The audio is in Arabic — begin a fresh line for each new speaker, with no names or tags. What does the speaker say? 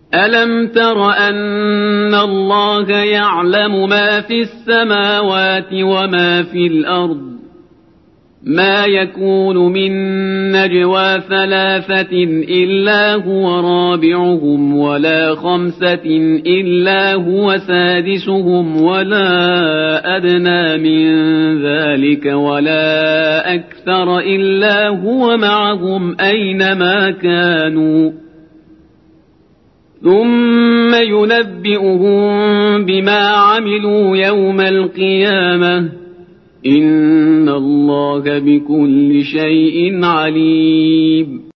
ألم تر أن الله يعلم ما في السماوات وما في الأرض ما يكون من نجوى ثلاثة إلا هو رابعهم ولا خمسة إلا هو سادسهم ولا أدنى من ذلك ولا أكثر إلا هو معهم أينما كانوا ثم ينبئهم بما عملوا يوم القيامة إن الله بكل شيء عليم.